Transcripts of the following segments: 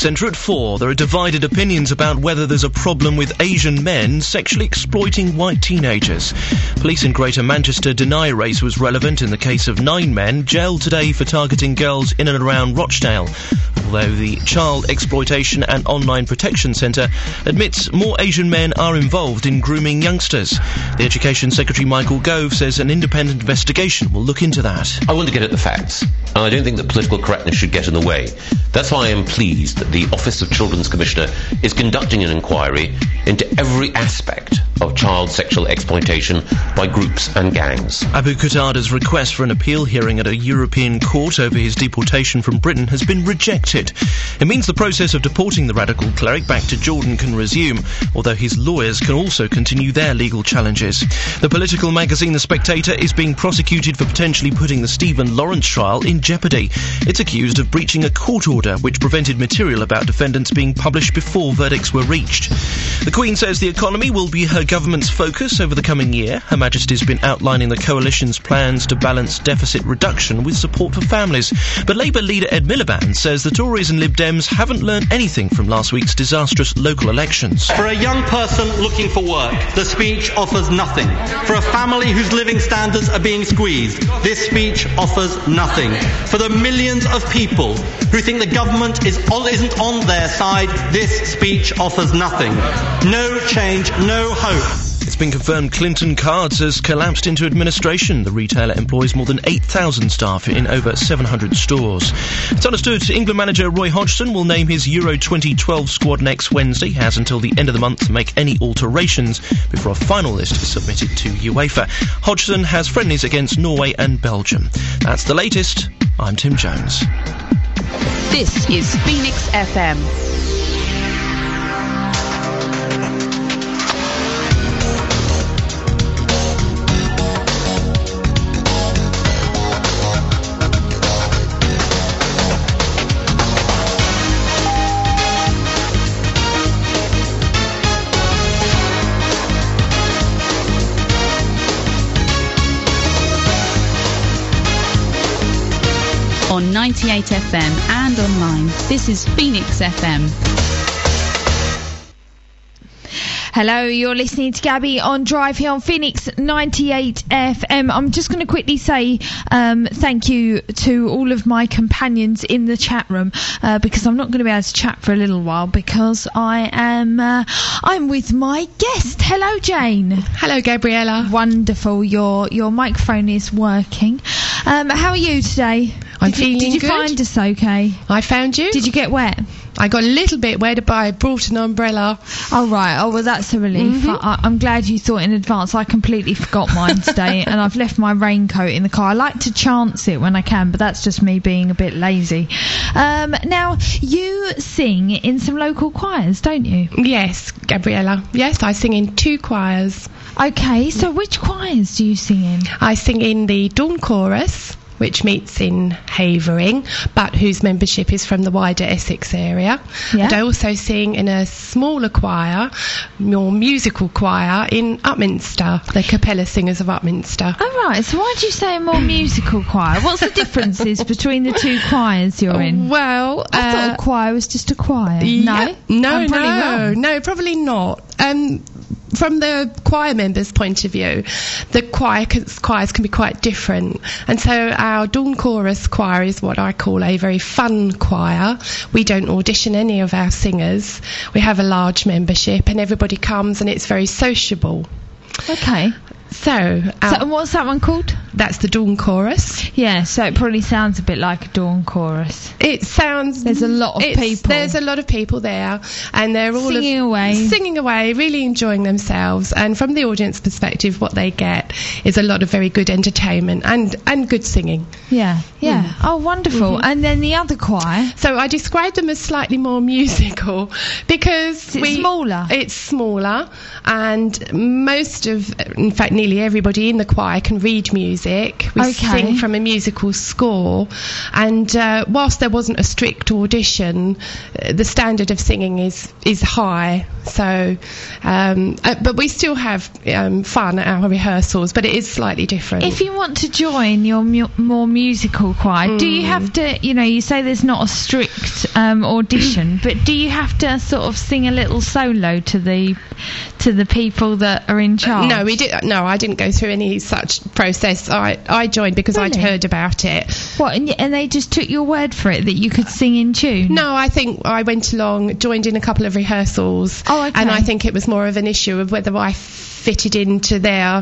Centre at 4. There are divided opinions about whether there's a problem with Asian men sexually exploiting white teenagers. Police in Greater Manchester deny race was relevant in the case of 9 men jailed today for targeting girls in and around Rochdale. Although the Child Exploitation and Online Protection Centre admits more Asian men are involved in grooming youngsters. The Education Secretary Michael Gove says an independent investigation will look into that. I want to get at the facts, and I don't think that political correctness should get in the way. That's why I am pleased that the Office of Children's Commissioner is conducting an inquiry into every aspect of child sexual exploitation by groups and gangs. Abu Qatada's request for an appeal hearing at a European court over his deportation from Britain has been rejected. It means the process of deporting the radical cleric back to Jordan can resume, although his lawyers can also continue their legal challenges. The political magazine The Spectator is being prosecuted for potentially putting the Stephen Lawrence trial in jeopardy. It's accused of breaching a court order which prevented material about defendants being published before verdicts were reached. The Queen says the economy will be her government's focus over the coming year. Her Majesty's been outlining the coalition's plans to balance deficit reduction with support for families. But Labour leader Ed Miliband says the Tories and Lib Dems haven't learned anything from last week's disastrous local elections. For a young person looking for work, the speech offers nothing. For a family whose living standards are being squeezed, this speech offers nothing. For the millions of people who think the government isn't on their side, this speech offers nothing. No change, no hope. It's been confirmed Clinton Cards has collapsed into administration. The retailer employs more than 8,000 staff in over 700 stores. It's understood England manager Roy Hodgson will name his Euro 2012 squad next Wednesday. He has until the end of the month to make any alterations before a final list is submitted to UEFA. Hodgson has friendlies against Norway and Belgium. That's the latest. I'm Tim Jones. This is Phoenix FM. On 98 FM and online. This is Phoenix FM. Hello, you're listening to Gabby on Drive here on Phoenix 98 FM. I'm just going to quickly say thank you to all of my companions in the chat room because I'm not going to be able to chat for a little while because I'm with my guest. Hello, Jane. Hello, Gabriella. Wonderful. Your microphone is working. How are you today? I'm feeling good. Did you find us okay? I found you. Did you get wet? I got a little bit wet, but I brought an umbrella. Oh, right. Oh, well, that's a relief. Mm-hmm. I'm glad you thought in advance. I completely forgot mine today, and I've left my raincoat in the car. I like to chance it when I can, but that's just me being a bit lazy. Now, you sing in some local choirs, don't you? Yes, Gabriella. Yes, I sing in 2 choirs. Okay, so which choirs do you sing in? I sing in the Dawn Chorus, which meets in Havering, but whose membership is from the wider Essex area. Yeah. And I also sing in a smaller choir, more musical choir, in Upminster, the Capella Singers of Upminster. Oh, right. So why do you say a more musical choir? What's the differences between the 2 choirs you're in? Well, I thought a choir was just a choir. Yeah, No, probably not. From the choir members' point of view, the choirs can be quite different. And so our Dawn Chorus choir is what I call a very fun choir. We don't audition any of our singers. We have a large membership and everybody comes and it's very sociable. Okay. So and what's that one called? That's the Dawn Chorus. Yeah, so it probably sounds a bit like a Dawn Chorus. It sounds... There's a lot of people. There's a lot of people there, and they're all singing away, really enjoying themselves. And from the audience perspective, what they get is a lot of very good entertainment and good singing. Yeah. Oh, wonderful. Mm-hmm. And then the other choir? So I describe them as slightly more musical because it's smaller. It's smaller, and in fact, nearly everybody in the choir can read music. music. We sing from a musical score, and whilst there wasn't a strict audition, the standard of singing is high. So, but we still have fun at our rehearsals, but it is slightly different. If you want to join your more musical choir, do you have to, you say there's not a strict audition, but do you have to sort of sing a little solo to the people that are in charge? No, I didn't go through any such process. I joined because I'd heard about it. What, and they just took your word for it that you could sing in tune? No, I think I went along, joined in a couple of rehearsals. Oh, okay. And I think it was more of an issue of whether I fitted into their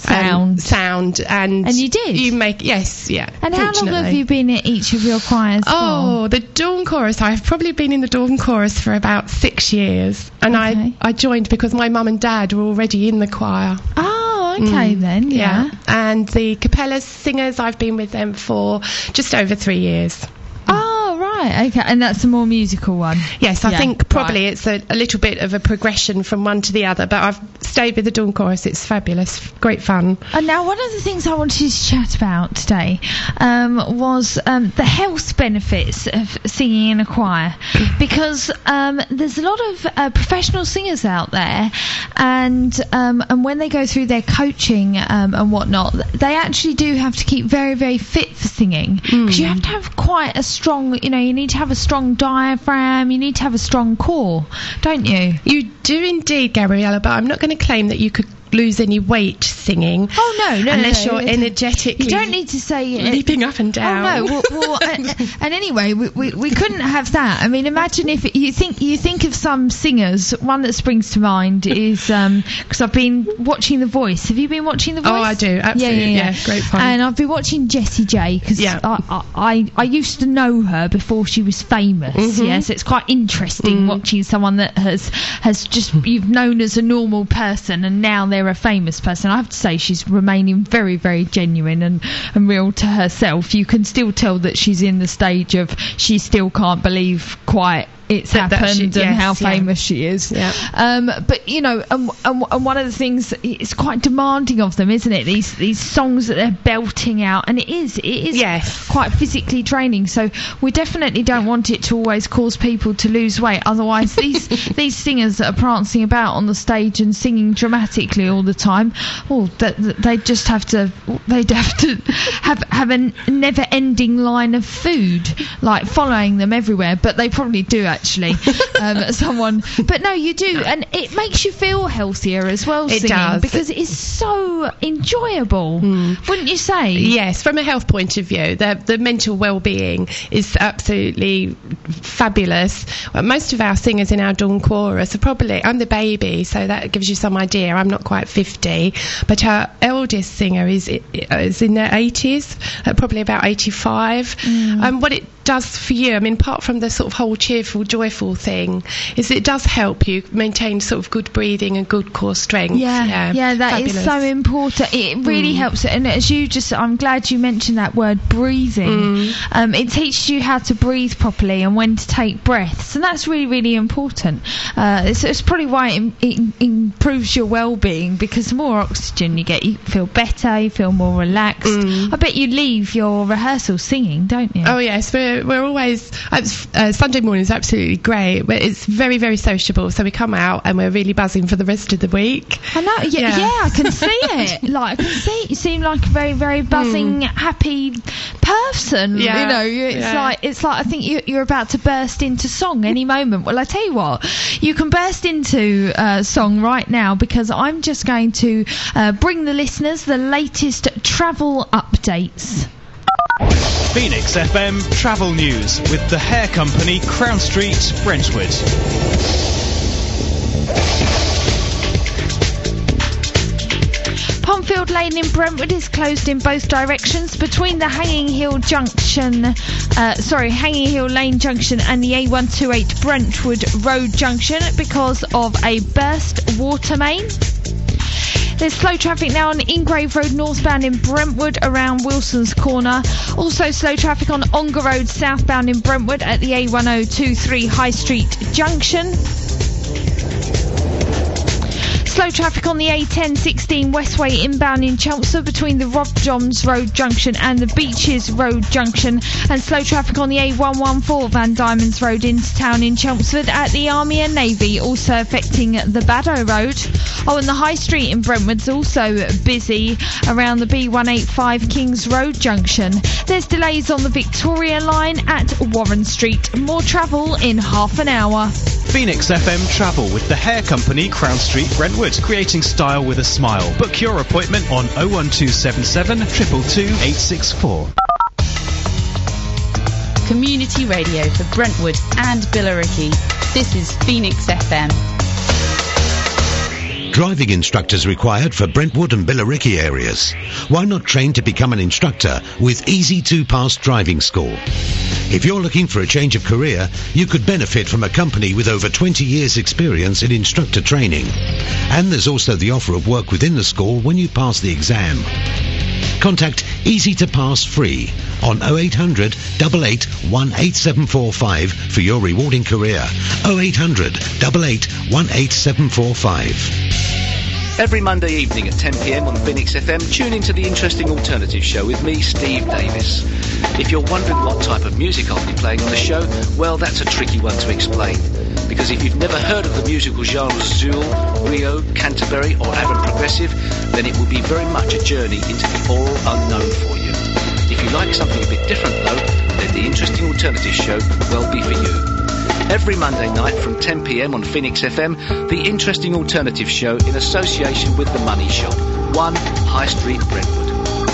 sound. And you did? Yes, yeah. And how long have you been at each of your choirs for? Oh, the Dawn Chorus. I've probably been in the Dawn Chorus for about 6 years. And I joined because my mum and dad were already in the choir. Oh, okay then, yeah. And the Capella Singers, I've been with them for just over 3 years. Oh, right, okay. And that's a more musical one? Yes, I think probably it's a little bit of a progression from one to the other, but I've stayed with the Dawn Chorus. It's fabulous, great fun. And now one of the things I wanted to chat about today was the health benefits of singing in a choir, because there's a lot of professional singers out there, and when they go through their coaching and whatnot, they actually do have to keep very, very fit for singing, because you have to have quite a strong, you need to have a strong diaphragm, you need to have a strong core, don't you? You do indeed, Gabriella, but I'm not going to claim that you could lose any weight singing. Oh no, unless you're energetically. You don't need to say leaping up and down. Oh no, well and anyway, we couldn't have that. I mean, imagine if you think of some singers. One that springs to mind is because I've been watching The Voice. Have you been watching The Voice? Oh, I do, absolutely. Yeah, great fun. And I've been watching Jessie J because I used to know her before she was famous. Mm-hmm. Yes, it's quite interesting watching someone that has just you've known as a normal person and now they're a famous person. I have to say she's remaining very, very genuine and real to herself. You can still tell that she's in the stage of she still can't believe quite it's happened and how famous she is. Yeah. But and one of the things, it's quite demanding of them, isn't it? These songs that they're belting out, and it is quite physically draining. So we definitely don't want it to always cause people to lose weight. Otherwise, these singers that are prancing about on the stage and singing dramatically all the time, they'd have to have a never-ending line of food like following them everywhere. But they probably do. Actually, but no, you do, and it makes you feel healthier as well. It does, because it is so enjoyable, wouldn't you say? Yes, from a health point of view, the mental well-being is absolutely fabulous. Most of our singers in our Dawn Chorus are probably, I'm the baby, so that gives you some idea. I'm not quite 50, but our eldest singer is in their 80s, probably about 85. What it does for you, I mean, apart from the sort of whole cheerful, joyful thing, is it does help you maintain sort of good breathing and good core strength. Yeah, that fabulous. Is so important. It really helps. And as I'm glad you mentioned that word, breathing. It teaches you how to breathe properly and when to take breaths, and that's really, really important. It's probably why it improves your well-being, because the more oxygen you get, you feel better, you feel more relaxed. I bet you leave your rehearsal singing, don't you? Oh yes, we're always Sunday morning is absolutely great. It's very, very sociable, so we come out and we're really buzzing for the rest of the week. I know, I can see it. Like, I can see it. You seem like a very, very buzzing, happy person. Yeah. It's like I think you're about to burst into song any moment. Well, I tell you what, you can burst into song right now, because I'm just going to bring the listeners the latest travel updates. Phoenix FM travel news with the hair company Crown Street, Brentwood. Ponfield Lane in Brentwood is closed in both directions between the Hanging Hill Lane Junction and the A128 Brentwood Road Junction because of a burst water main. There's slow traffic now on Ingrave Road northbound in Brentwood around Wilson's Corner. Also slow traffic on Ongar Road southbound in Brentwood at the A1023 High Street Junction. Slow traffic on the A1016 Westway inbound in Chelmsford between the Rob Johns Road Junction and the Beaches Road Junction, and slow traffic on the A114 Van Diemen's Road into town in Chelmsford at the Army and Navy, also affecting the Baddow Road. Oh, and the High Street in Brentwood's also busy around the B185 Kings Road Junction. There's delays on the Victoria line at Warren Street. More travel in half an hour. Phoenix FM Travel with the hair company Crown Street, Brentwood, creating style with a smile. Book your appointment on 01277 222 864. Community radio for Brentwood and Billericay. This is Phoenix FM. Driving instructors required for Brentwood and Billericay areas. Why not train to become an instructor with Easy to Pass Driving School? If you're looking for a change of career, you could benefit from a company with over 20 years experience in instructor training. And there's also the offer of work within the school when you pass the exam. Contact Easy to Pass free on 0800 88 18745 for your rewarding career. 0800 88 18745. Every Monday evening at 10 p.m. on Phoenix FM, tune into the Interesting Alternative Show with me, Steve Davis. If you're wondering what type of music I'll be playing on the show, well, that's a tricky one to explain. Because if you've never heard of the musical genres Zool, Rio, Canterbury or Avant Progressive, then it will be very much a journey into the all unknown for you. If you like something a bit different though, then the Interesting Alternative Show will be for you. Every Monday night from 10 p.m. on Phoenix FM, the Interesting Alternative Show in association with The Money Shop, 1 High Street, Brentwood.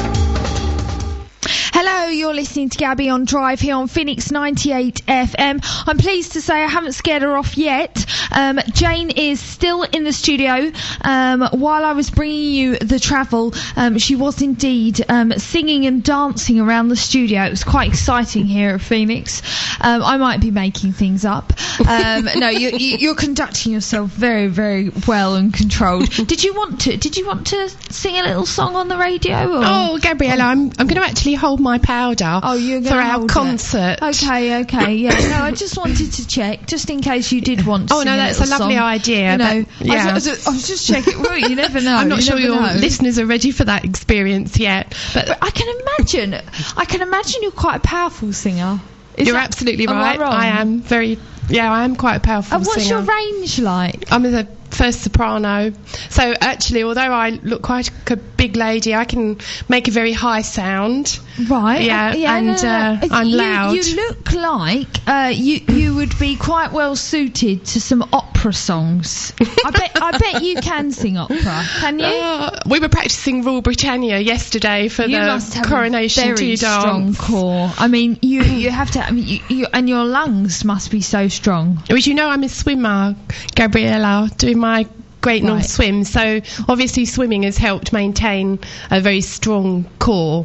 Hello, you're listening to Gabby on Drive here on Phoenix 98 FM. I'm pleased to say I haven't scared her off yet. Jane is still in the studio. While I was bringing you the travel, she was indeed singing and dancing around the studio. It was quite exciting here at Phoenix. I might be making things up. No, you're conducting yourself very, very well and controlled. Did you want to sing a little song on the radio? Or? Oh, Gabriella, I'm going to actually hold my powder for our concert. Okay, yeah. No, I just wanted to check, just in case you did want to sing no, that's a lovely song. idea. You know, yeah. I was just checking. Well, you never know. I'm not sure your listeners are ready for that experience yet. But I can imagine you're quite a powerful singer. You're absolutely right. I am quite a powerful singer. What's your range like? I'm a first soprano. So actually, although I look quite a big lady, I can make a very high sound. Right. Yeah. I'm loud. You look like you would be quite well suited to some opera songs. I bet you can sing opera. Can you? We were practicing Rule Britannia yesterday for the Coronation Tea dance. Strong core. I mean, you have to. I mean, you and your lungs must be so strong. Well, you know, I'm a swimmer, Gabriella, doing my Great North Swim, so obviously swimming has helped maintain a very strong core.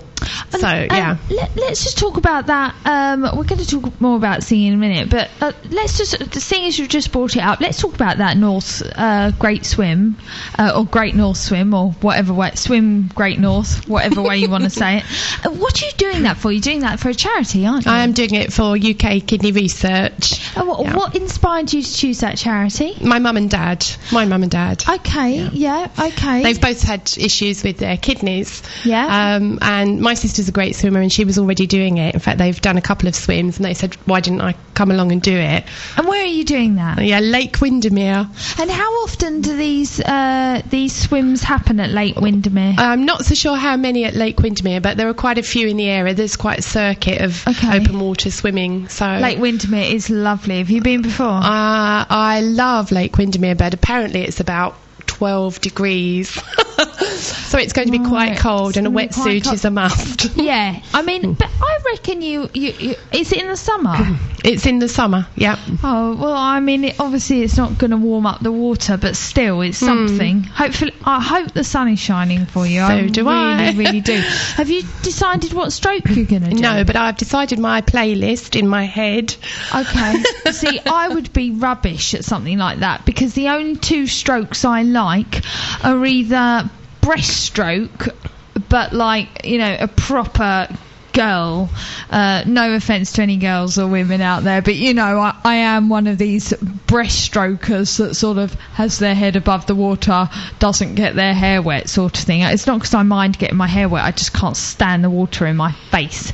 Let's just talk about that. We're going to talk more about singing in a minute, but let's just, seeing as you've just brought it up, let's talk about that Great Swim, or Great North Swim, or whatever way, Swim Great North, whatever way you want to say it. What are you doing that for? You're doing that for a charity, aren't you? I am doing it for UK Kidney Research. What inspired you to choose that charity? My mum and dad. Okay, yeah, okay. They've both had issues with their kidneys. Yeah. And my sister's a great swimmer and she was already doing it. In fact, they've done a couple of swims and they said, why didn't I come along and do it? And where are you doing that? Yeah, Lake Windermere. And how often do these swims happen at Lake Windermere? I'm not so sure how many at Lake Windermere, but there are quite a few in the area. There's quite a circuit of open water swimming. So Lake Windermere is lovely. Have you been before? I love Lake Windermere, but apparently it's about 12 degrees. So it's going to be quite cold and a wetsuit is a must. Yeah, I mean, but I reckon you is it in the summer? It's in the summer, yeah. Oh, well, I mean, obviously it's not going to warm up the water, but still it's something. Hopefully, I hope the sun is shining for you. So do I. Really do. Have you decided what stroke you're going to do? No, but I've decided my playlist in my head. Okay. See, I would be rubbish at something like that because the only two strokes I like are either breaststroke, but like, you know, a proper girl, no offence to any girls or women out there, but you know, I am one of these breaststrokers that sort of has their head above the water, doesn't get their hair wet sort of thing. It's not because I mind getting my hair wet, I just can't stand the water in my face.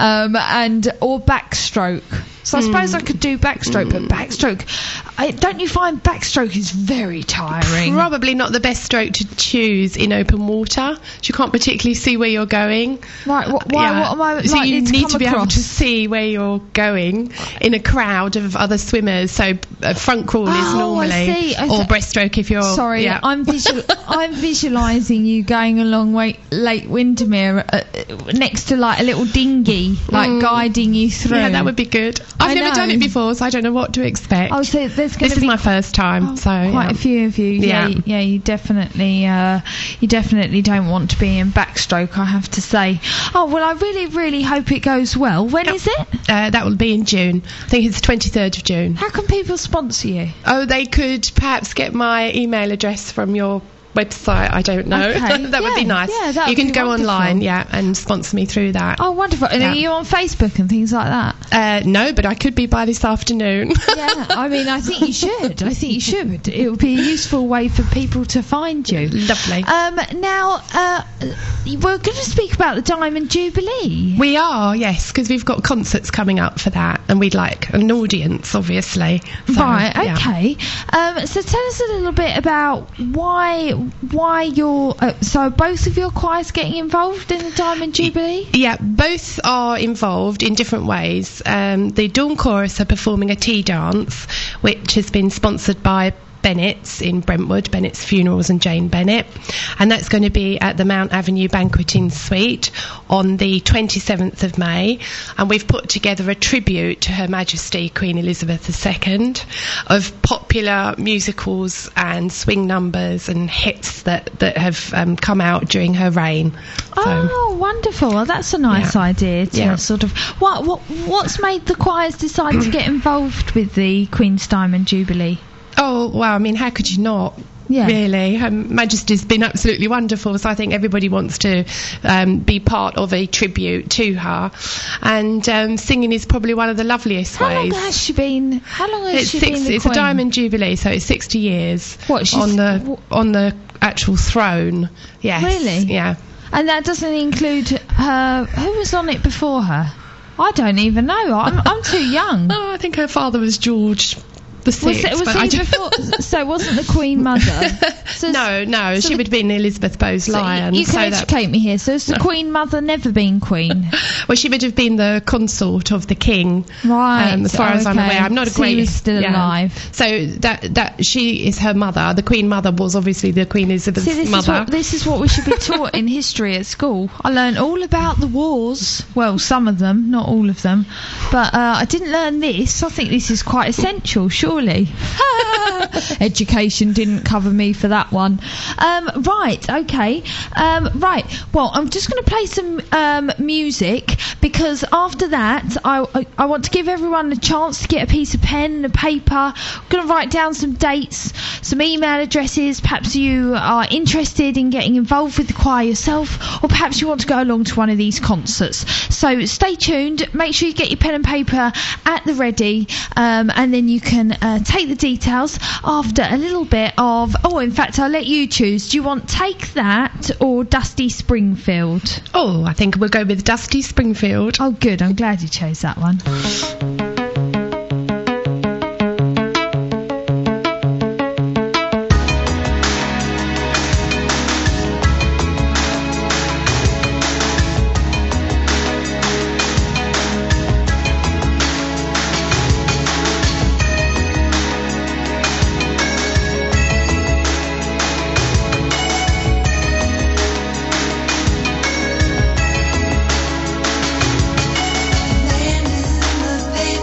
Or backstroke. So I suppose I could do backstroke, but backstroke, don't you find backstroke is very tiring? Probably not the best stroke to choose in open water. You can't particularly see where you're going. Right, why? What am I so likely you to need come to be able across? to see where you're going in a crowd of other swimmers. So front crawl is normally, I see. or breaststroke if you're... Sorry, yeah. I'm visualising you going along Lake Windermere next to like a little dinghy, like guiding you through. Yeah, that would be good. I've never done it before, so I don't know what to expect. Oh, so there's going This is my first time, so quite a few of you. Yeah, you definitely don't want to be in backstroke, I have to say. Oh well, I really, really hope it goes well. When is it? That will be in June. I think it's 23rd of June. How can people sponsor you? Oh, they could perhaps get my email address from your website. I don't know. Okay. That would be nice. Yeah, that you would can be go wonderful. online, and sponsor me through that. Oh, wonderful. And are you on Facebook and things like that? No, but I could be by this afternoon. Yeah, I mean, I think you should. It would be a useful way for people to find you. Lovely. Now, we're going to speak about the Diamond Jubilee. We are, yes, because we've got concerts coming up for that, and we'd like an audience, obviously. So, Right, yeah. okay. So tell us a little bit about why you're... so both of your choirs getting involved in the Diamond Jubilee? Yeah, both are involved in different ways. The Dawn Chorus are performing a tea dance, which has been sponsored by Bennett's in Brentwood, Bennett's Funerals and Jane Bennett, and that's going to be at the Mount Avenue Banqueting Suite on the 27th of May, and we've put together a tribute to Her Majesty Queen Elizabeth II of popular musicals and swing numbers and hits that have come out during her reign. Oh, wonderful. Well, that's a nice idea to sort of... What's made the choirs decide to get involved with the Queen's Diamond Jubilee? Oh, well, I mean, how could you not? Yeah. Really, Her Majesty's been absolutely wonderful, so I think everybody wants to be part of a tribute to her, and singing is probably one of the loveliest ways. How long has she been the It's Queen? a Diamond Jubilee, so it's 60 years What, on the actual throne. Yes. Really? Yeah. And that doesn't include her... Who was on it before her? I don't even know. I'm too young. Oh, I think her father was George the Sixth. So it wasn't the Queen Mother? No, she would have been Elizabeth Bowes-Lyon. You can educate me here. So has the Queen Mother never been Queen? Well, she would have been the consort of the King. Right. As far as I'm aware. I'm not a great... She was still alive. So that she is her mother. The Queen Mother was obviously the Queen Elizabeth's mother. This is what we should be taught in history at school. I learned all about the wars. Well, some of them, not all of them. But I didn't learn this. I think this is quite essential, surely. Education didn't cover me for that one. Right, okay. Right, well, I'm just going to play some music, because after that I want to give everyone a chance to get a piece of pen and a paper. I'm going to write down some dates, some email addresses. Perhaps you are interested in getting involved with the choir yourself, or perhaps you want to go along to one of these concerts. So stay tuned, make sure you get your pen and paper at the ready, and then you can take the details after a little bit of... Oh, in fact, I'll let you choose. Do you want Take That or Dusty Springfield? Oh, I think we'll go with Dusty Springfield. Oh, good. I'm glad you chose that one. Man in the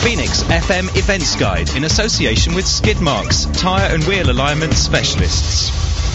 Phoenix FM Events Guide in association with Skid Marks, tyre and wheel alignment specialists.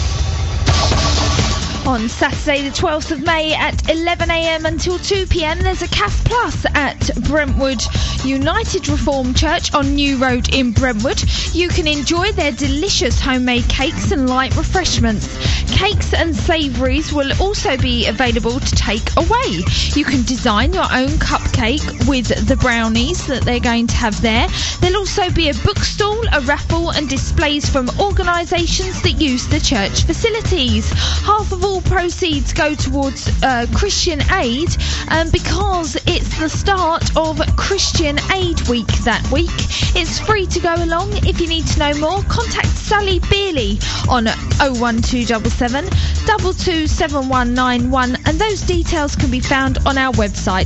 On Saturday the 12th of May at 11 a.m. until 2 p.m. there's a CAF Plus at Brentwood United Reformed Church on New Road in Brentwood. You can enjoy their delicious homemade cakes and light refreshments. Cakes and savouries will also be available to take away. You can design your own cupcake with the brownies that they're going to have there. There'll also be a bookstall, a raffle and displays from organisations that use the church facilities. Half of all proceeds go towards Christian Aid because it's the start of Christian Aid Week that week. It's free to go along. If you need to know more, contact Sally Beerley on 01277 227191 and those details can be found on our website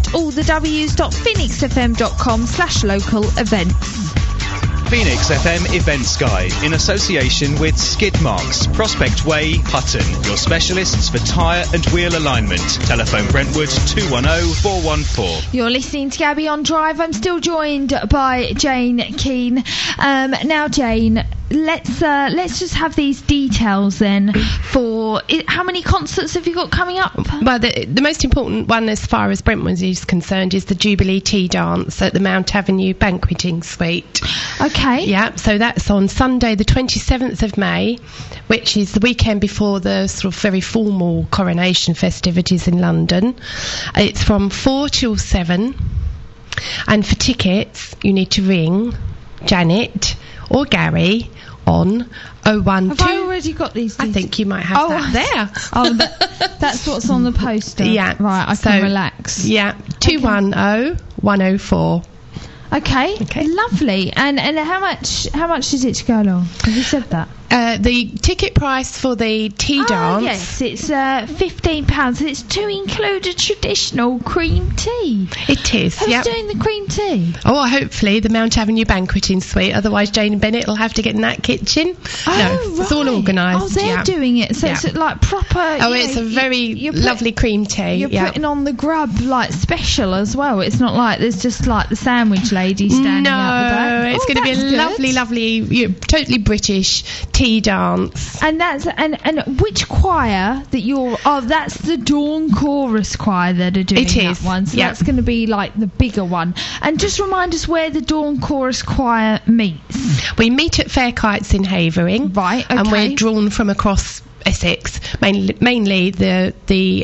allthews.phoenixfm.com/local events. Phoenix FM Events Guide in association with Skid Marks, Prospect Way, Hutton. Your specialists for tyre and wheel alignment. Telephone Brentwood 210 414. You're listening to Gabby on Drive. I'm still joined by Jane Keane. Now, Jane, let's just have these details then for how many concerts have you got coming up? Well, the most important one as far as Brentwood is concerned is the Jubilee Tea Dance at the Mount Avenue Banqueting Suite. Okay. Yeah, so that's on Sunday the 27th of May, which is the weekend before the sort of very formal coronation festivities in London. It's from 4 till 7, and for tickets you need to ring Janet or Gary on 012. Have I already got these details? I think you might have that there. Oh, that's what's on the poster. Yeah. Right, I can relax. Yeah, 210 104. Okay, lovely. And how much is it to go along? Have you said that? The ticket price for the tea dance. Yes, it's £15. It's to include a traditional cream tea. It is. Who's doing the cream tea? Oh, hopefully the Mount Avenue Banqueting Suite. Otherwise, Jane and Bennett will have to get in that kitchen. Right. It's all organised. Oh, they're doing it. So it's like proper. Oh, it's a very lovely cream tea. You're putting on the grub like special as well. It's not like there's just like the sandwich lady standing out the back. No, it's going to be a lovely, totally British tea dance. And that's and which choir that you're? Oh, that's the Dawn Chorus Choir that are doing that one. So that's going to be like the bigger one. And just remind us where the Dawn Chorus Choir meets. We meet at Fair Kites in Havering, right? Okay. And we're drawn from across Essex, mainly the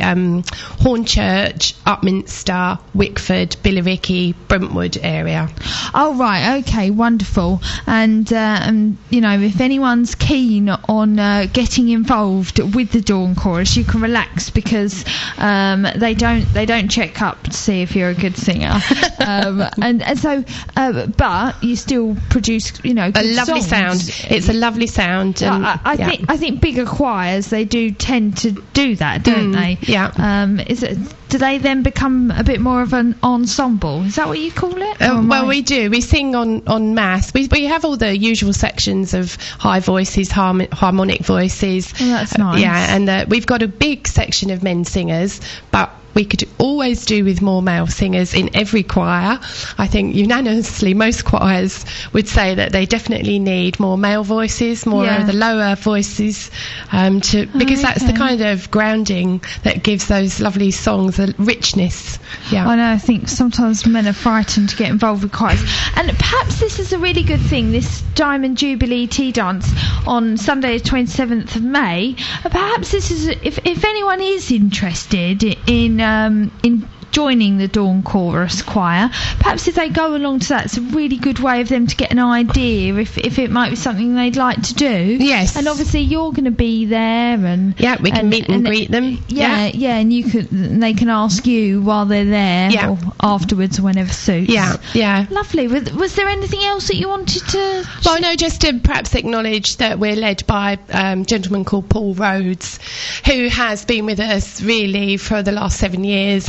Hornchurch, Upminster, Wickford, Billericay, Brentwood area. Oh right, okay, wonderful. And you know, if anyone's keen on getting involved with the Dawn Chorus, you can relax because they don't check up to see if you're a good singer, and so but you still produce good a lovely songs. sound. It's a lovely sound. And, I think bigger choirs, they do tend to do that, don't they? Yeah. Do they then become a bit more of an ensemble? Is that what you call it? Well, we do. We sing on mass. We have all the usual sections of high voices, harmonic voices. Oh, that's nice. Yeah, and we've got a big section of men singers, but we could always do with more male singers in every choir. I think unanimously most choirs would say that they definitely need more male voices, more of the lower voices, because that's the kind of grounding that gives those lovely songs a richness. Yeah, I know. I think sometimes men are frightened to get involved with choirs, and perhaps this is a really good thing. This Diamond Jubilee Tea Dance on Sunday, the 27th of May. Perhaps this is if anyone is interested in joining the Dawn Chorus Choir, perhaps if they go along to that, it's a really good way of them to get an idea if it might be something they'd like to do. Yes. And obviously you're going to be there, and we can meet and greet them. And they can ask you while they're there, or afterwards, or whenever suits. Yeah. Lovely. Was there anything else that you wanted to? Well, no, just to perhaps acknowledge that we're led by a gentleman called Paul Rhodes, who has been with us really for the last 7 years and has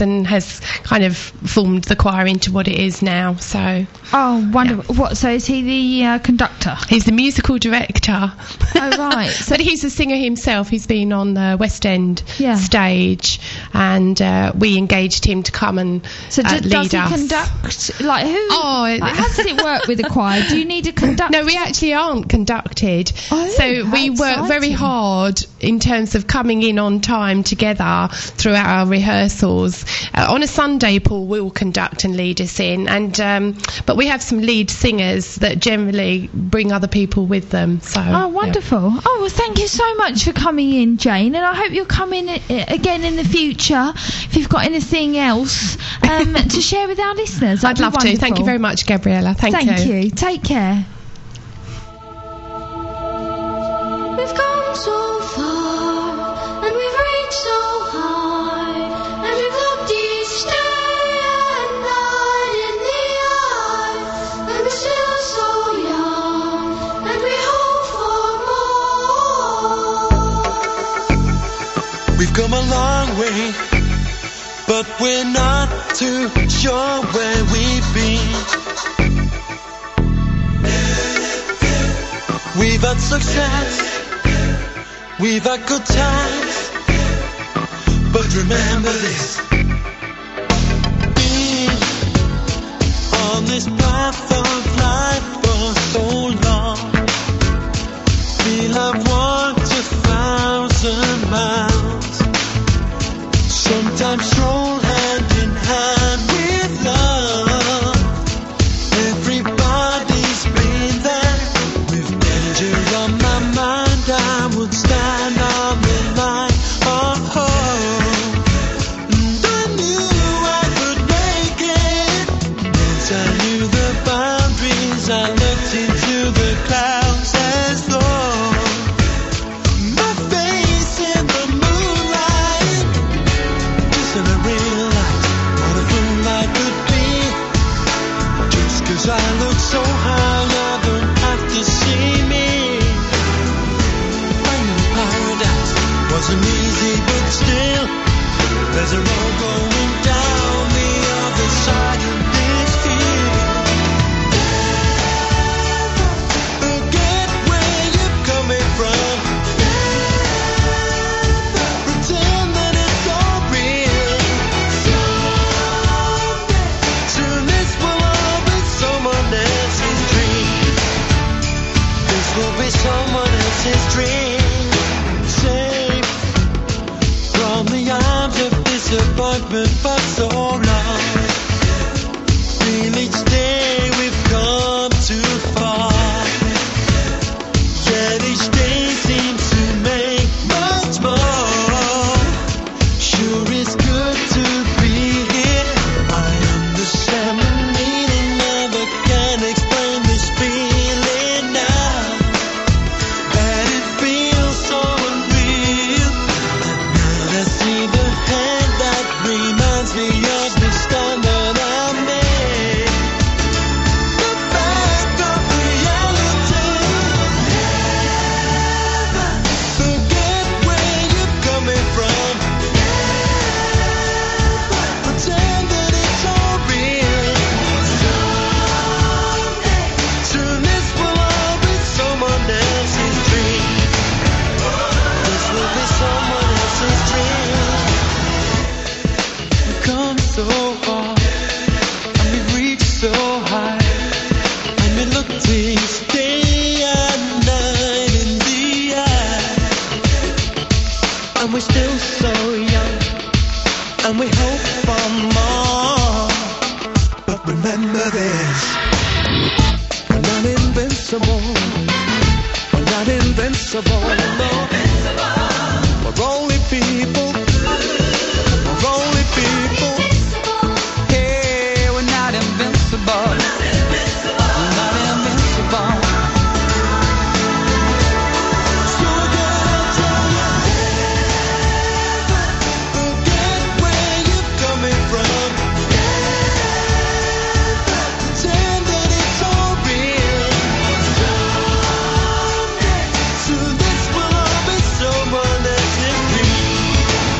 has kind of formed the choir into what it is now. So. Oh, wonderful! Yeah. What? So is he the conductor? He's the musical director. Oh, right. So but he's a singer himself. He's been on the West End stage, and we engaged him to come and lead us. Does he conduct? Like who? Oh, how does it work with the choir? Do you need a conductor? No, we actually aren't conducted. Oh, so we work very hard in terms of coming in on time together throughout our rehearsals. On a Sunday, Paul will conduct and lead us in, and but we have some lead singers that generally bring other people with them. So. Oh, wonderful! Yeah. Oh, well, thank you so much for coming in, Jane, and I hope you'll come in again in the future if you've got anything else to share with our listeners. I'd love to. Thank you very much, Gabriella. Thank you. Take care. We've come so far and we've reached so high, and we've looked each day and night in the eye, and we're still so young and we hope for more. We've come a long way, but we're not too sure where we've been. We've had success, we've had good times, but remember this: being on this path of life for so long, we'll have walked 1,000 miles, sometimes stroll hand in hand with love. Everybody's been there. With danger on my mind, I would stand on the line. Oh, and I knew I could make it. Once I knew the boundaries, I looked into the clouds as though my face in the moonlight. Just in a real light, what a moonlight could be. Just 'cause I look so high, I don't have to see me. Finding paradise wasn't easy, but still, there's a road going down the other side of this field. Never forget where you're coming from. Never pretend that it's all real. Soon this will all be someone else's dream. This will be someone else's dream. Safe from the arms of disappointment for so long. Feel each day we've come too far. Yet each day seems to make much more. Sure it's good to be here. I understand the meaning, never can explain this feeling now. And it feels so unreal. And now I see the hand that reminds me of the stand that I made. The fact of reality. Never forget where you're coming from. Never pretend that it's all real. Soon this will all be someone else's dream. This will be someone else's dream. We've come so far and we've reached so high, and we look each day and night in the eye, and we're still so young and we hope for more. But remember this: we're not invincible. We're not invincible. No. We're only people. We're only people. Hey, we're not invincible. We're not invincible. So again, I'll tell you, never forget where you're coming from. Never pretend that it's all real. Soon this will all be someone else's dream.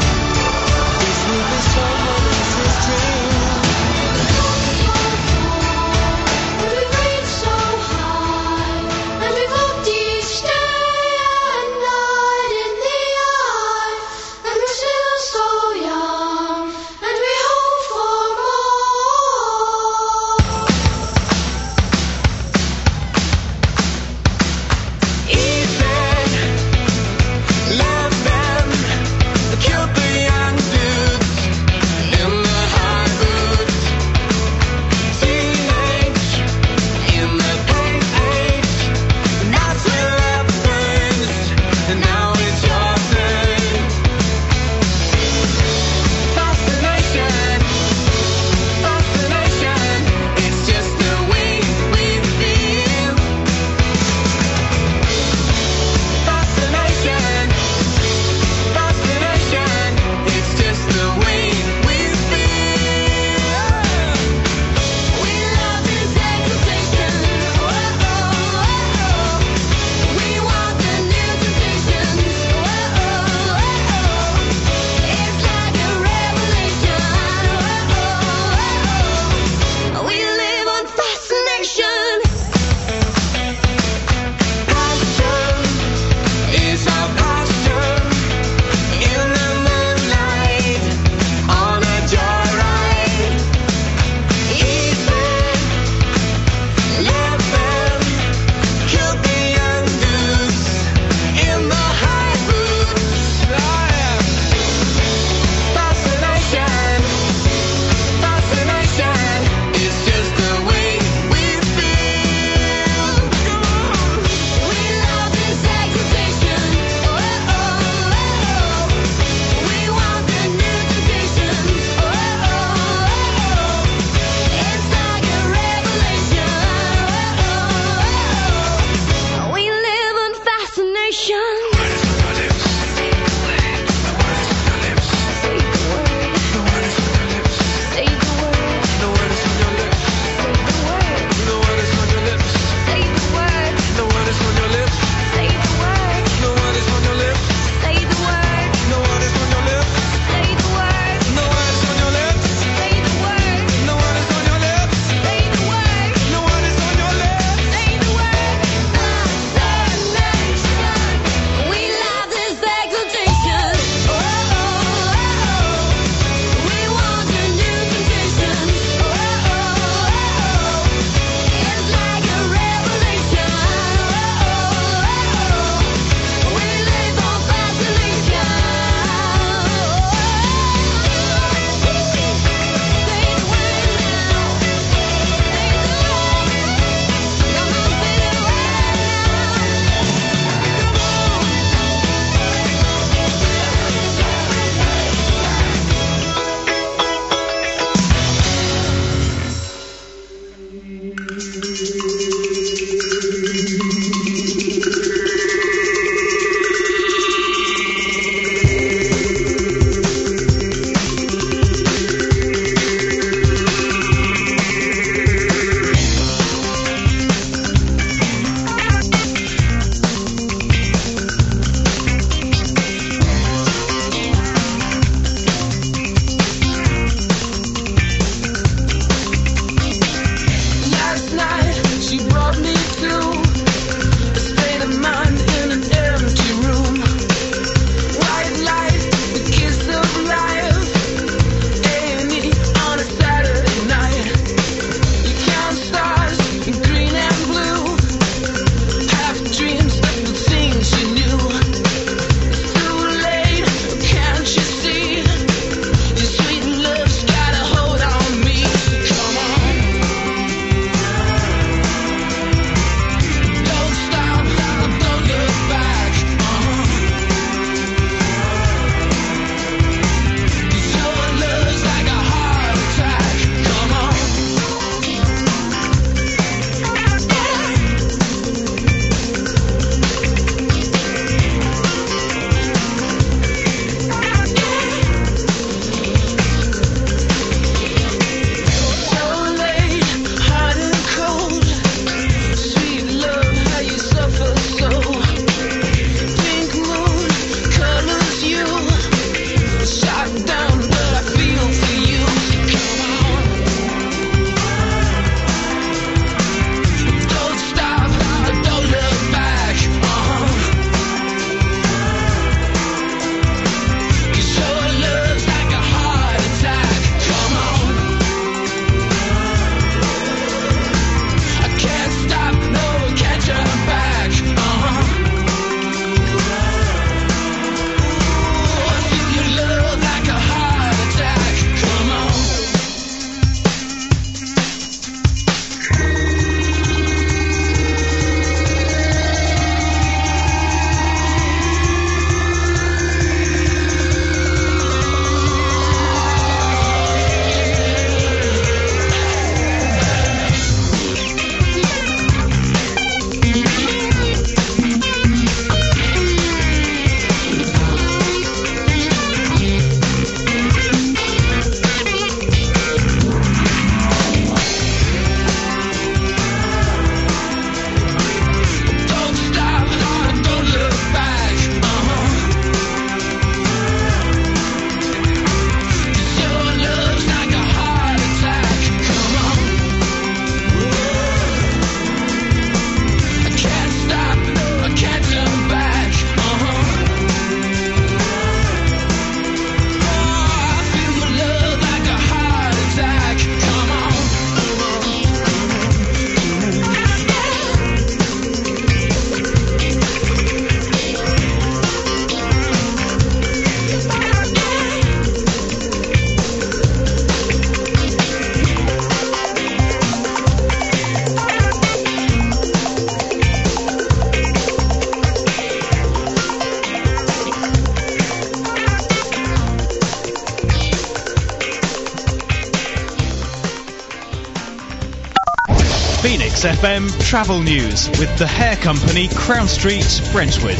Phoenix FM travel news with the hair company Crown Street, Brentwood.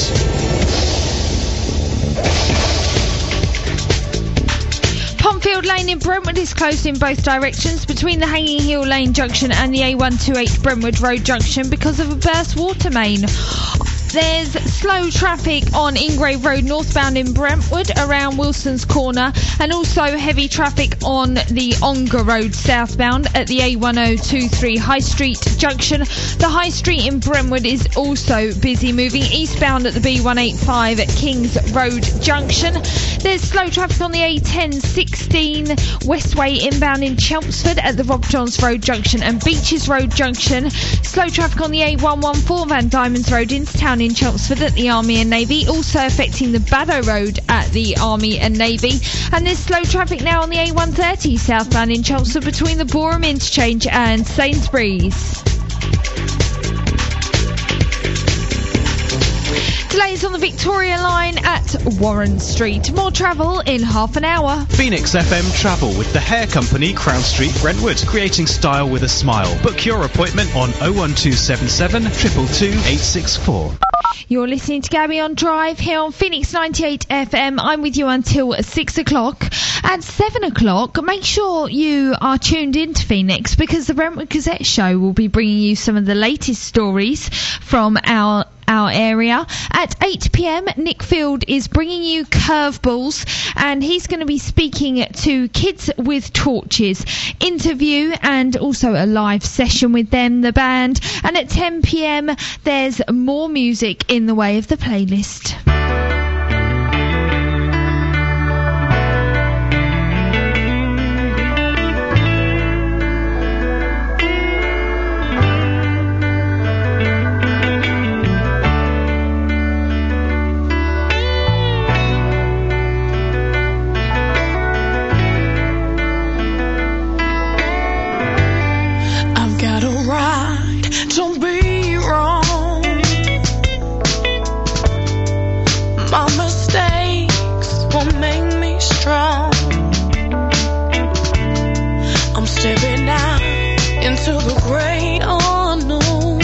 Pontfield Lane in Brentwood is closed in both directions between the Hanging Hill Lane junction and the A128 Brentwood Road junction because of a burst water main. There's slow traffic on Ingrave Road northbound in Brentwood around Wilson's Corner, and also heavy traffic on the Ongar Road southbound at the A1023 High Street junction. The High Street in Brentwood is also busy moving eastbound at the B185 at Kings Road junction. There's slow traffic on the A1016 Westway inbound in Chelmsford at the Rob Johns Road junction and Beaches Road junction. Slow traffic on the A114 Van Diemen's Road into town in Chelmsford at the Army and Navy, also affecting the Baddow Road at the Army and Navy. And there's slow traffic now on the A130 southbound in Chelmsford between the Boreham Interchange and Sainsbury's. Delays on the Victoria line at Warren Street. More travel in half an hour. Phoenix FM Travel with the hair company Crown Street, Brentwood. Creating style with a smile. Book your appointment on 01277 222 864. You're listening to Gabby on Drive here on Phoenix 98 FM. I'm with you until 6 o'clock. At 7 o'clock, make sure you are tuned in to Phoenix because the Brentwood Gazette show will be bringing you some of the latest stories from our area. At 8 p.m, Nick Field is bringing you Curveballs, and he's going to be speaking to Kids with Torches interview and also a live session with them, the band. And at 10 p.m, there's more music in the way of the playlist. Don't be wrong. My mistakes will make me strong. I'm stepping out into the great unknown.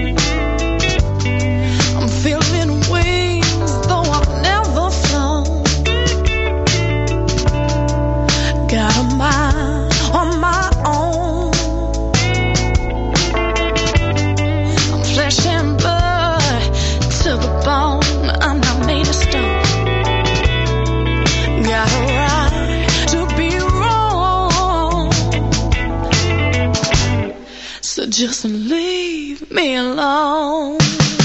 I'm feeling wings, though I've never flown. Got a mind on my own. Flesh and blood to the bone. I'm not made of stone. Got a right to be wrong. So just leave me alone.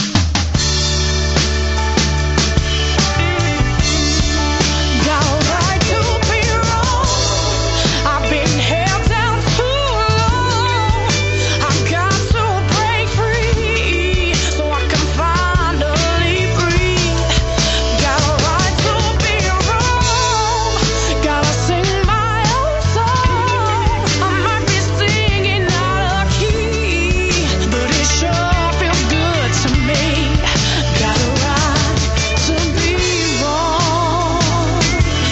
Got a right to be wrong. I've been held down too long. I've got to break free so I can finally breathe. Got a right to be wrong. Gotta sing my own song. I might be singing out of key, but it sure feels good to me. Got a right to be wrong.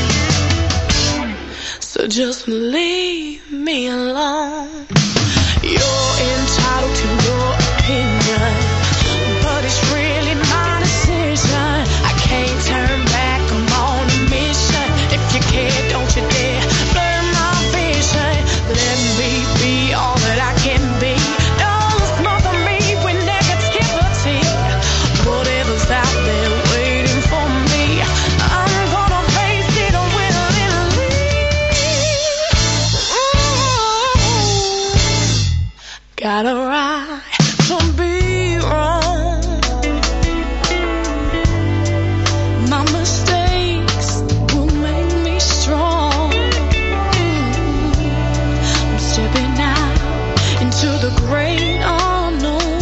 So just leave me alone. You're entitled to your opinion, but it's really my decision. I can't turn back, I'm on a mission. If you care, don't you dare blur my vision. Let me be all that I can be. Don't smother me with negativity. Whatever's out there waiting for me, I'm gonna face it willingly. Got a right to be wrong. My mistakes will make me strong. I'm stepping out into the great unknown.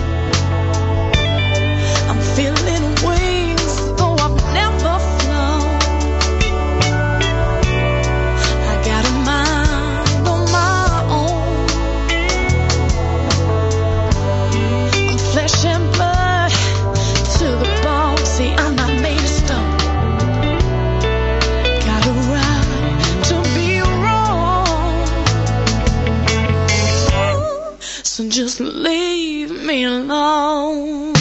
I'm feeling wings, though I've never flown. I got a mind on my own. I'm flesh and blood to the bone. See, I'm not made of stone. Got a right to be wrong. So just leave me alone.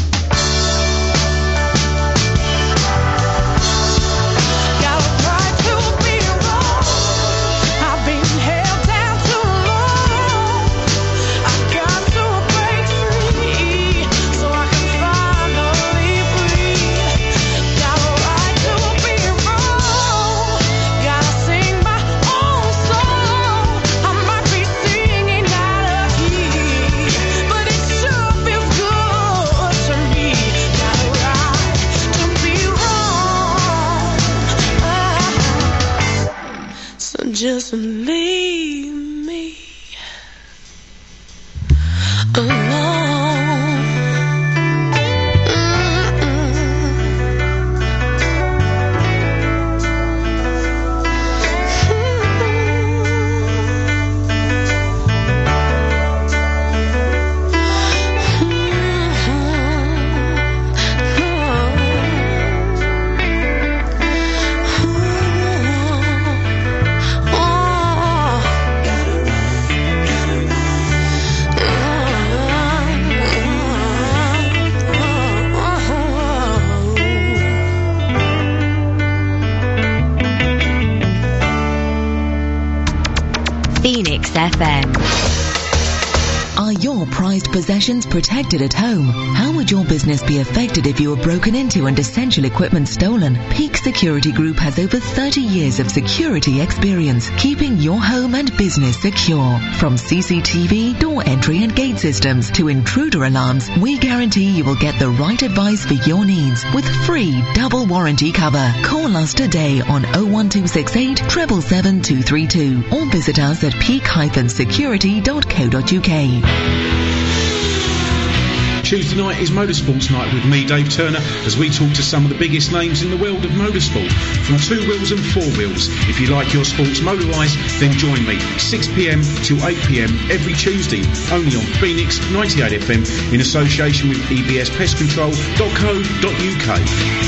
Got a right to be wrong. I've been held down too long. I've got to break free so I can finally breathe. Got a right to be wrong. Gotta sing my own song. I might be singing out of key, but it sure feels good to me. Got a right to be wrong. So just leave me alone. FM. Are your prized possessions protected at home? How would your business be affected if you were broken into and essential equipment stolen? Peak Security Group has over 30 years of security experience, keeping your home and business secure. From CCTV, door entry and gate systems to intruder alarms, we guarantee you will get the right advice for your needs with free double warranty cover. Call us today on 01268 777 232 or visit us at peak-security.co.uk. Tuesday night is Motorsports Night with me, Dave Turner, as we talk to some of the biggest names in the world of motorsport, from 2 wheels and 4 wheels. If you like your sports motorised, then join me 6 p.m. till 8 p.m. every Tuesday, only on Phoenix 98 FM in association with ebspestcontrol.co.uk.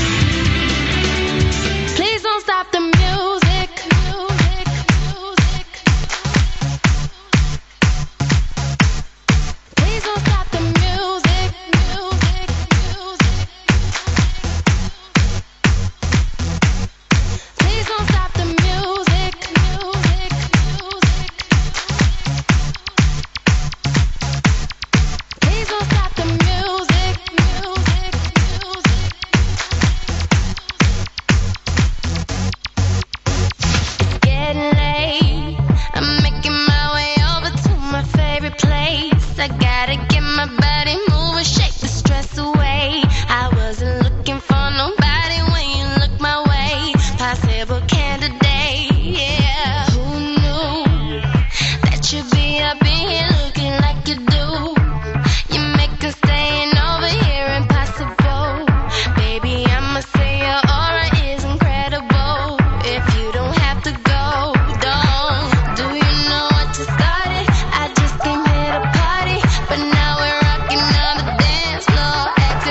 Please don't stop the music. Please don't stop the music. Please don't stop the music. Please don't stop the music. Getting late. I'm making my way over to my favorite place. I gotta get my body moving, shake the stress away. I wasn't looking for nobody when you look my way. Possible candidate, yeah. Who knew that you'd be up in here looking like you do? You make us staying over here impossible. Baby, I'ma say your aura is incredible. If you don't have to go, don't. Do you know what you started? I just came here to party, but now we're rocking on the dance floor.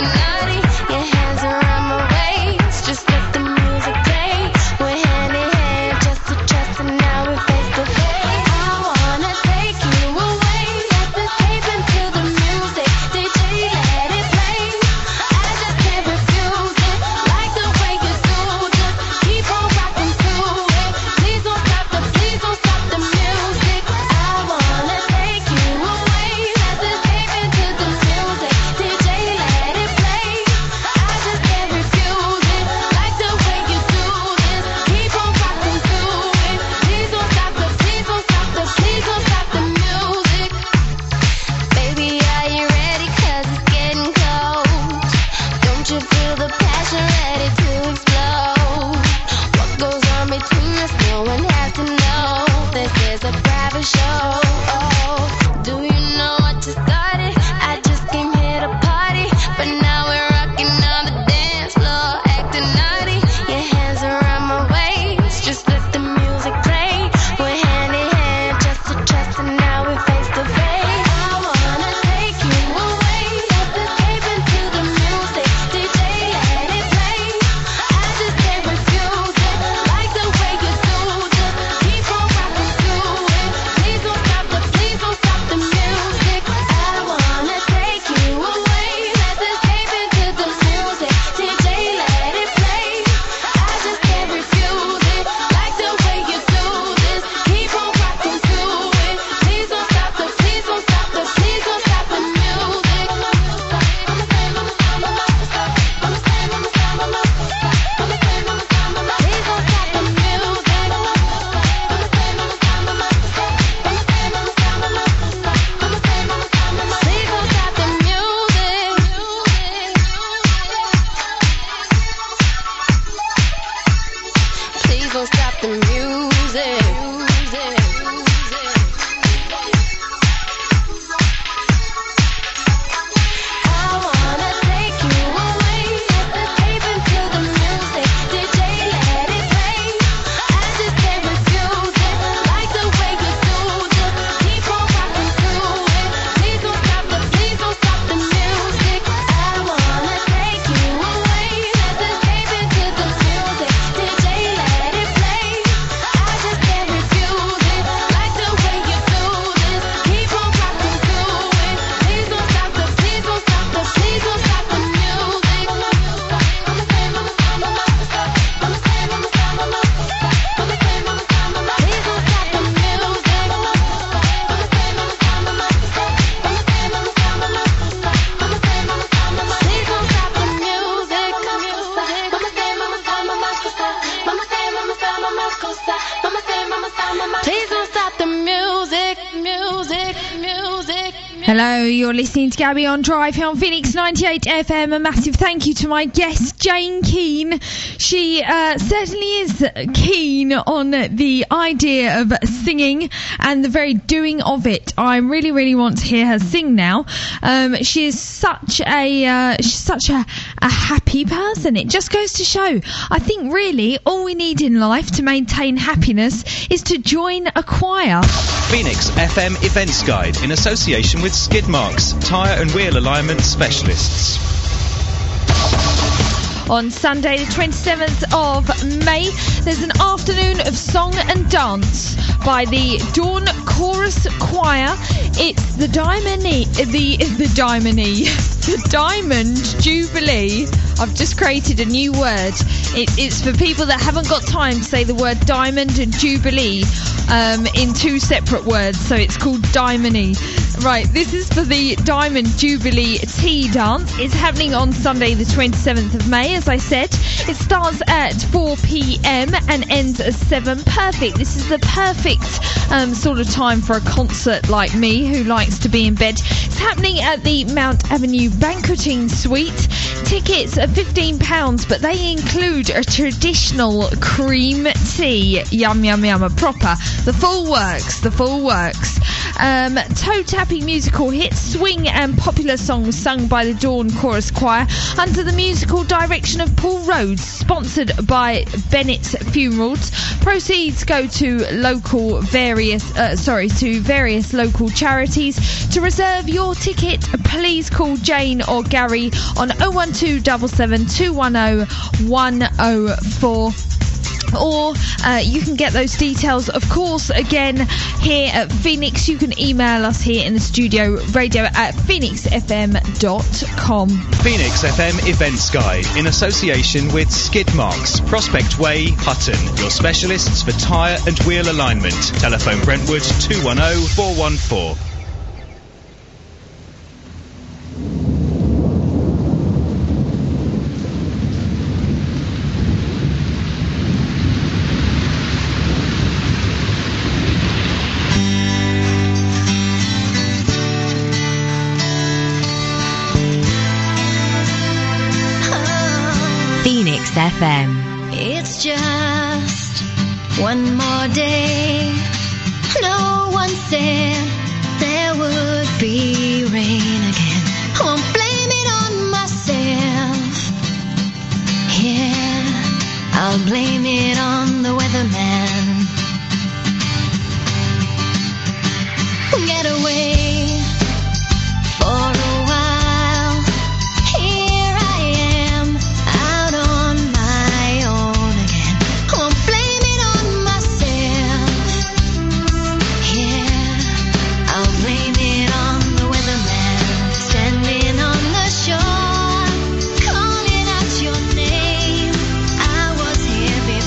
Hello, you're listening to Gabby on Drive here on Phoenix 98 FM. A massive thank you to my guest, Jane Keane. She certainly is keen on the idea of singing and the very doing of it. I really, really want to hear her sing now. She is such a happy person. It just goes to show. I think really all we need in life to maintain happiness is to join a choir. Phoenix FM Events Guide in association with Skidmarks, tyre and wheel alignment specialists. On Sunday the 27th of May, there's an afternoon of song and dance by the Dawn Chorus Choir. It's the Diamond Jubilee. I've just created a new word. It's for people that haven't got time to say the word diamond and jubilee in two separate words, so it's called Diamony. Right, this is for the Diamond Jubilee Tea Dance. It's happening on Sunday the 27th of May, as I said. It starts at 4 p.m. and ends at 7. Perfect. This is the perfect sort of time for a concert like me, who likes to be in bed. It's happening at the Mount Avenue Banqueting Suite. Tickets are £15, but they include a traditional cream tea. Yum, yum, yum. A proper. The full works. Toe-tapping musical hits, swing and popular songs sung by the Dawn Chorus Choir under the musical direction of Paul Rhodes, sponsored by Bennett's Funerals. Proceeds go to various local charities. To reserve your ticket, please call Jane or Gary on 01277 210 104. Or you can get those details, of course, again here at Phoenix. You can email us here in the studio, radio@phoenixfm.com. Phoenix FM Events Guide in association with Skidmarks, Prospect Way, Hutton. Your specialists for tyre and wheel alignment. Telephone Brentwood 210 414. FM. It's just one more day. No one said there would be rain again. I won't blame it on myself. Yeah, I'll blame it on the weatherman. Get away for a while. Here I am, out on my own again. I won't blame it on myself. Yeah, I'll blame it on the weatherman. Standing on the shore, calling out your name. I was here before.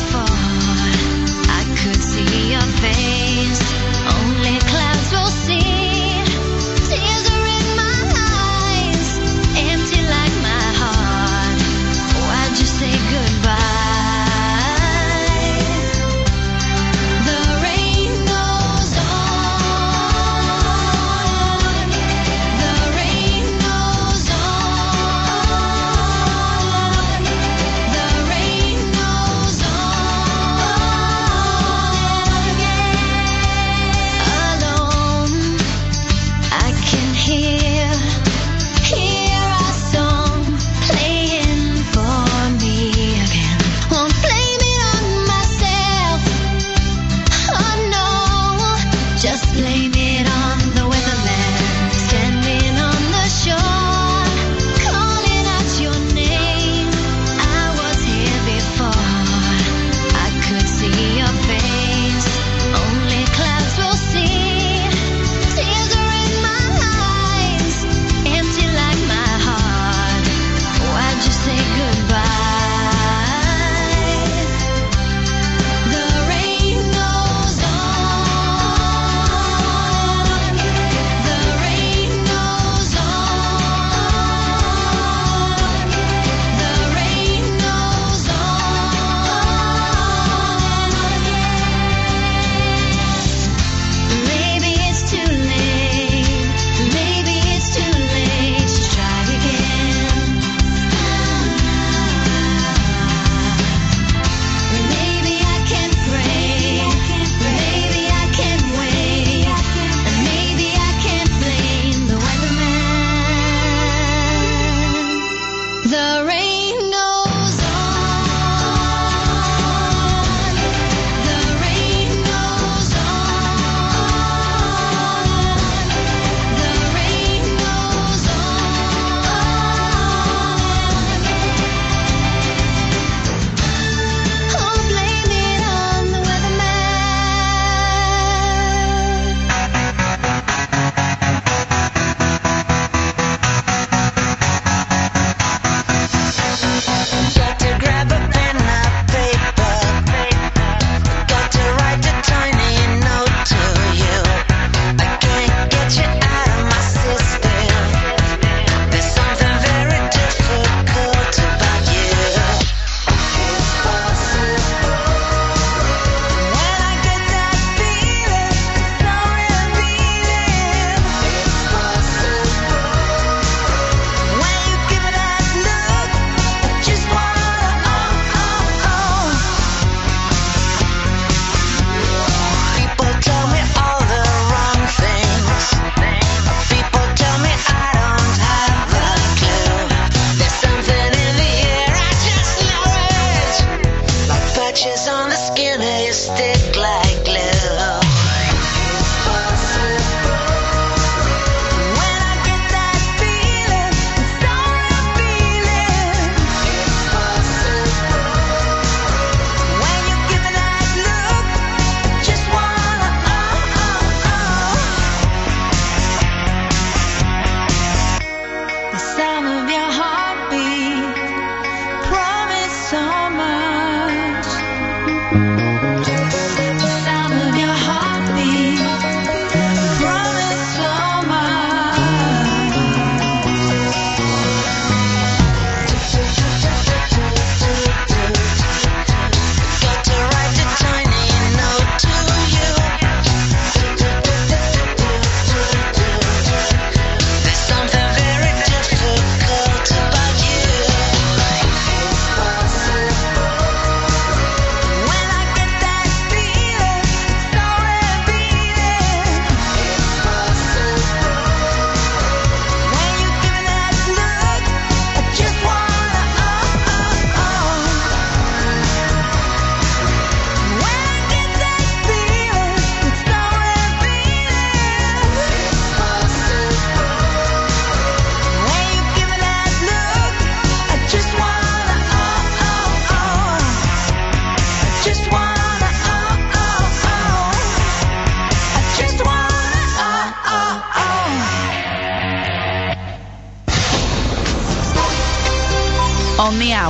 on the hour.